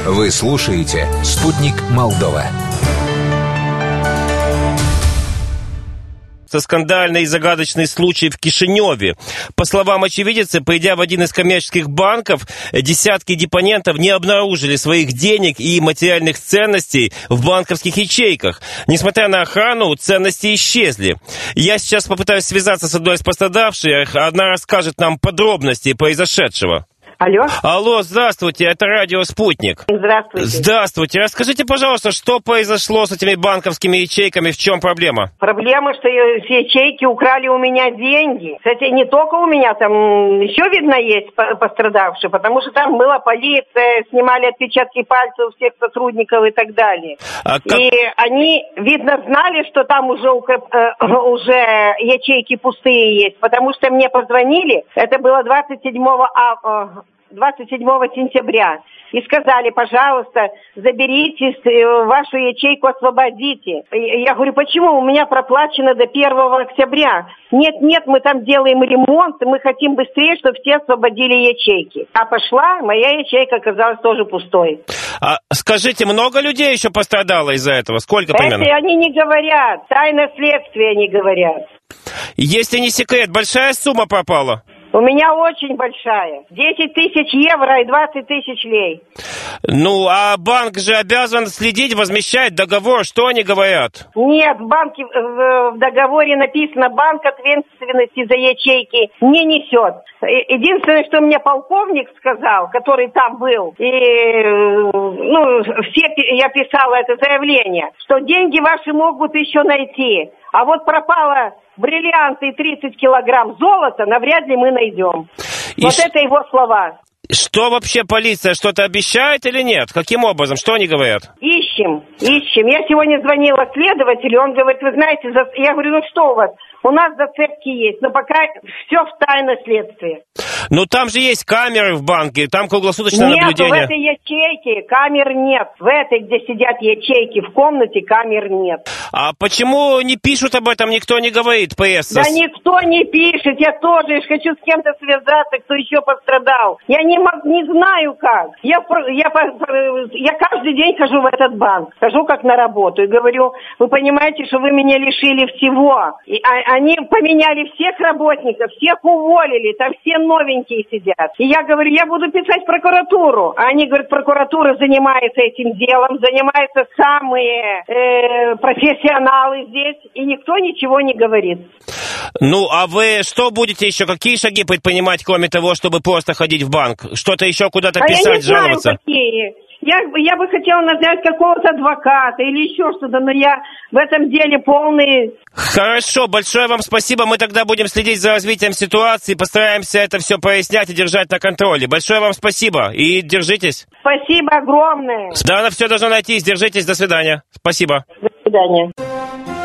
Вы слушаете «Спутник Молдова». Скандальный и загадочный случай в Кишиневе. По словам очевидца, придя в один из коммерческих банков, десятки депонентов не обнаружили своих денег и материальных ценностей в банковских ячейках. Несмотря на охрану, ценности исчезли. Я сейчас попытаюсь связаться с одной из пострадавших. Она расскажет нам подробности произошедшего. Алло. Алло, здравствуйте, это радио «Спутник». Здравствуйте. Здравствуйте. Расскажите, пожалуйста, что произошло с этими банковскими ячейками, в чем проблема? Проблема, что все ячейки украли у меня деньги. Кстати, не только у меня, там еще, видно, есть пострадавшие, потому что там была полиция, снимали отпечатки пальцев всех сотрудников и так далее. И они, видно, знали, что там уже ячейки пустые есть, потому что мне позвонили, это было 27 сентября, и сказали, пожалуйста, заберите вашу ячейку, освободите. Я говорю, почему? У меня проплачено до 1 октября. Нет, мы там делаем ремонт, и мы хотим быстрее, чтобы все освободили ячейки. А пошла, моя ячейка оказалась тоже пустой. А скажите, много людей еще пострадало из-за этого? Сколько примерно? Это они не говорят, тайна следствия не говорят. Если не секрет, большая сумма пропала? У меня очень большая. 10 тысяч евро и 20 тысяч лей. Ну, а банк же обязан следить, возмещать договор. Что они говорят? Нет, в договоре написано, банк ответственности за ячейки не несет. Единственное, что мне полковник сказал, который там был, я писала это заявление, что деньги ваши могут еще найти. А вот пропало бриллианты и 30 килограмм золота, навряд ли мы найдем. Это его слова. Что вообще полиция, что-то обещает или нет? Каким образом? Что они говорят? Ищем. Я сегодня звонила следователю, он говорит, вы знаете, я говорю, что у вас? У нас зацепки есть, но пока все в тайное следствие. Ну там же есть камеры в банке, там круглосуточное наблюдение. Нет, в этой ячейке камер нет. В этой, где сидят ячейки, в комнате камер нет. А почему не пишут об этом, никто не говорит, пресса? Да никто не пишет, я тоже хочу с кем-то связаться, кто еще пострадал. Я не знаю как. Я каждый день хожу в этот банк, хожу как на работу и говорю, вы понимаете, что вы меня лишили всего. Они поменяли всех работников, всех уволили, там все новенькие сидят. И я говорю, я буду писать в прокуратуру. А они говорят, прокуратура занимается этим делом, занимаются самые профессионалы здесь, и никто ничего не говорит. Ну, а вы что будете еще, какие шаги предпринимать, кроме того, чтобы просто ходить в банк? Что-то еще куда-то писать, жаловаться? Я не знаю, какие. Я бы хотела назвать какого-то адвоката или еще что-то, но я в этом деле полный... Хорошо, большое вам спасибо. Мы тогда будем следить за развитием ситуации, постараемся это все прояснять и держать на контроле. Большое вам спасибо и держитесь. Спасибо огромное. Да, все должно найтись. Держитесь. До свидания. Спасибо. До свидания.